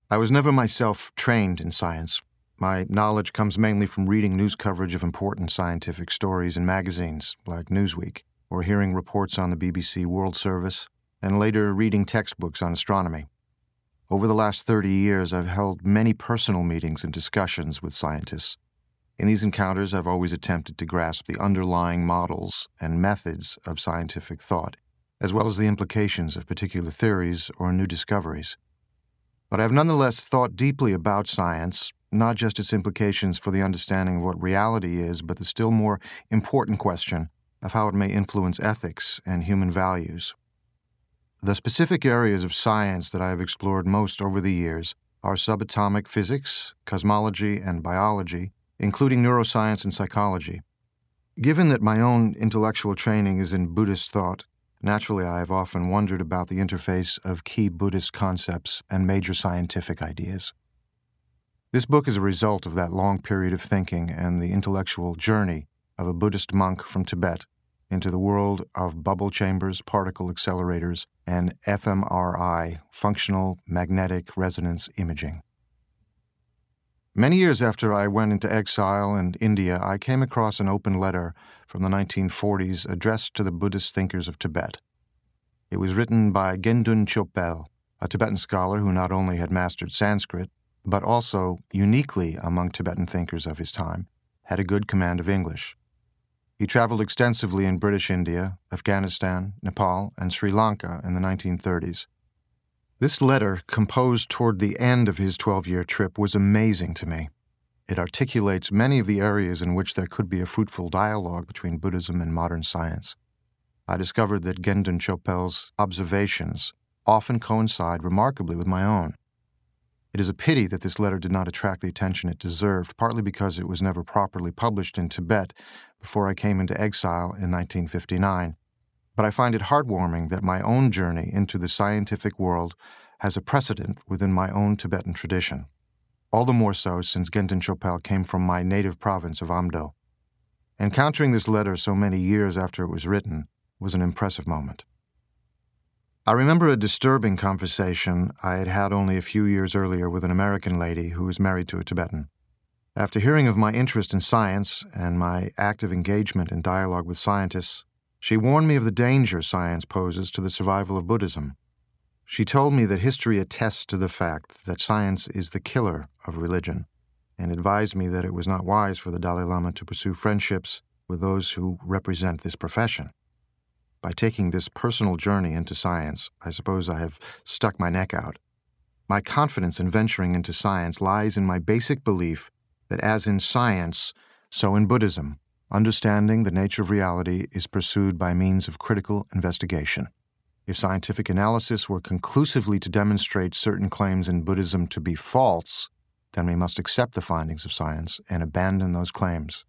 I was never myself trained in science. My knowledge comes mainly from reading news coverage of important scientific stories in magazines like Newsweek, or hearing reports on the BBC World Service, and later reading textbooks on astronomy. Over the last 30 years, I've held many personal meetings and discussions with scientists. In these encounters, I've always attempted to grasp the underlying models and methods of scientific thought, as well as the implications of particular theories or new discoveries. But I've nonetheless thought deeply about science, not just its implications for the understanding of what reality is, but the still more important question of how it may influence ethics and human values. The specific areas of science that I have explored most over the years are subatomic physics, cosmology, and biology, including neuroscience and psychology. Given that my own intellectual training is in Buddhist thought, naturally I have often wondered about the interface of key Buddhist concepts and major scientific ideas. This book is a result of that long period of thinking and the intellectual journey of a Buddhist monk from Tibet into the world of bubble chambers, particle accelerators, and fMRI, functional magnetic resonance imaging. Many years after I went into exile in India, I came across an open letter from the 1940s addressed to the Buddhist thinkers of Tibet. It was written by Gendun Chopel, a Tibetan scholar who not only had mastered Sanskrit, but also, uniquely among Tibetan thinkers of his time, had a good command of English. He traveled extensively in British India, Afghanistan, Nepal, and Sri Lanka in the 1930s. This letter, composed toward the end of his 12-year trip, was amazing to me. It articulates many of the areas in which there could be a fruitful dialogue between Buddhism and modern science. I discovered that Gendun Chopel's observations often coincide remarkably with my own. It is a pity that this letter did not attract the attention it deserved, partly because it was never properly published in Tibet before I came into exile in 1959. But I find it heartwarming that my own journey into the scientific world has a precedent within my own Tibetan tradition. All the more so since Gendun Chopel came from my native province of Amdo. Encountering this letter so many years after it was written was an impressive moment. I remember a disturbing conversation I had had only a few years earlier with an American lady who was married to a Tibetan. After hearing of my interest in science and my active engagement in dialogue with scientists, she warned me of the danger science poses to the survival of Buddhism. She told me that history attests to the fact that science is the killer of religion, and advised me that it was not wise for the Dalai Lama to pursue friendships with those who represent this profession. By taking this personal journey into science, I suppose I have stuck my neck out. My confidence in venturing into science lies in my basic belief that as in science, so in Buddhism, understanding the nature of reality is pursued by means of critical investigation. If scientific analysis were conclusively to demonstrate certain claims in Buddhism to be false, then we must accept the findings of science and abandon those claims.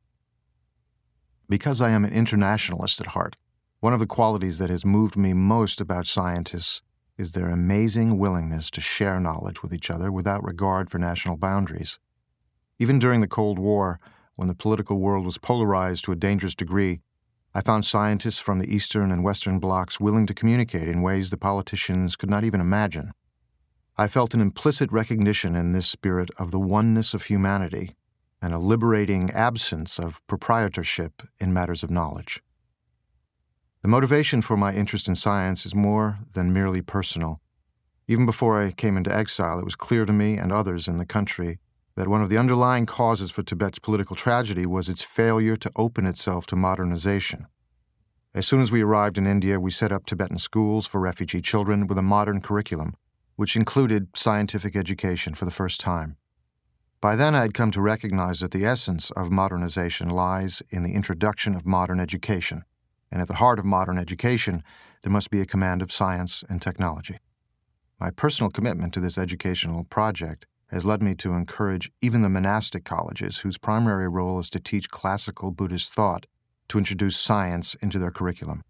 Because I am an internationalist at heart, one of the qualities that has moved me most about scientists is their amazing willingness to share knowledge with each other without regard for national boundaries. Even during the Cold War, when the political world was polarized to a dangerous degree, I found scientists from the Eastern and Western blocs willing to communicate in ways the politicians could not even imagine. I felt an implicit recognition in this spirit of the oneness of humanity and a liberating absence of proprietorship in matters of knowledge. The motivation for my interest in science is more than merely personal. Even before I came into exile, it was clear to me and others in the country that one of the underlying causes for Tibet's political tragedy was its failure to open itself to modernization. As soon as we arrived in India, we set up Tibetan schools for refugee children with a modern curriculum, which included scientific education for the first time. By then, I had come to recognize that the essence of modernization lies in the introduction of modern education, and at the heart of modern education, there must be a command of science and technology. My personal commitment to this educational project has led me to encourage even the monastic colleges, whose primary role is to teach classical Buddhist thought, to introduce science into their curriculum.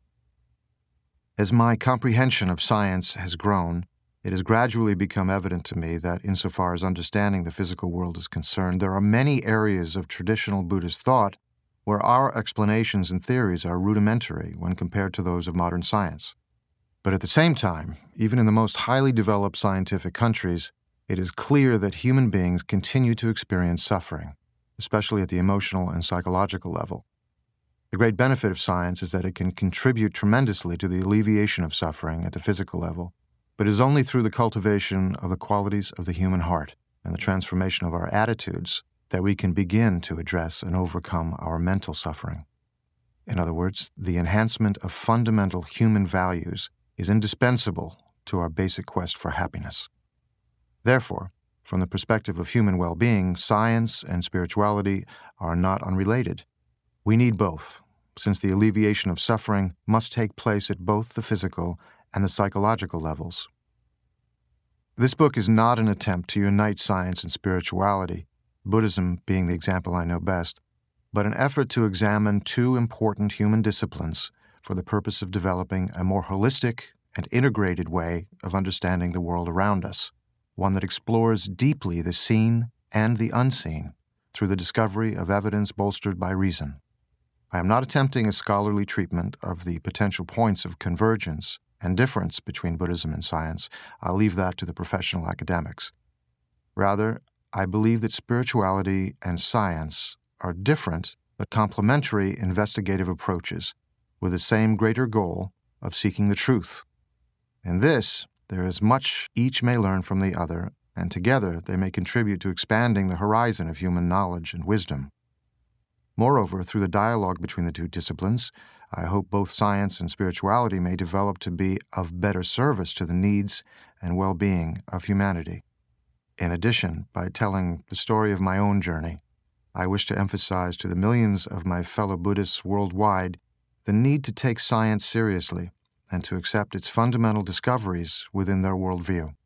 As my comprehension of science has grown, it has gradually become evident to me that insofar as understanding the physical world is concerned, there are many areas of traditional Buddhist thought where our explanations and theories are rudimentary when compared to those of modern science. But at the same time, even in the most highly developed scientific countries, it is clear that human beings continue to experience suffering, especially at the emotional and psychological level. The great benefit of science is that it can contribute tremendously to the alleviation of suffering at the physical level, but it is only through the cultivation of the qualities of the human heart and the transformation of our attitudes that we can begin to address and overcome our mental suffering. In other words, the enhancement of fundamental human values is indispensable to our basic quest for happiness. Therefore, from the perspective of human well-being, science and spirituality are not unrelated. We need both, since the alleviation of suffering must take place at both the physical and the psychological levels. This book is not an attempt to unite science and spirituality, Buddhism being the example I know best, but an effort to examine two important human disciplines for the purpose of developing a more holistic and integrated way of understanding the world around us, one that explores deeply the seen and the unseen through the discovery of evidence bolstered by reason. I am not attempting a scholarly treatment of the potential points of convergence and difference between Buddhism and science. I'll leave that to the professional academics. Rather, I believe that spirituality and science are different but complementary investigative approaches with the same greater goal of seeking the truth. In this, there is much each may learn from the other, and together they may contribute to expanding the horizon of human knowledge and wisdom. Moreover, through the dialogue between the two disciplines, I hope both science and spirituality may develop to be of better service to the needs and well-being of humanity. In addition, by telling the story of my own journey, I wish to emphasize to the millions of my fellow Buddhists worldwide the need to take science seriously and to accept its fundamental discoveries within their worldview.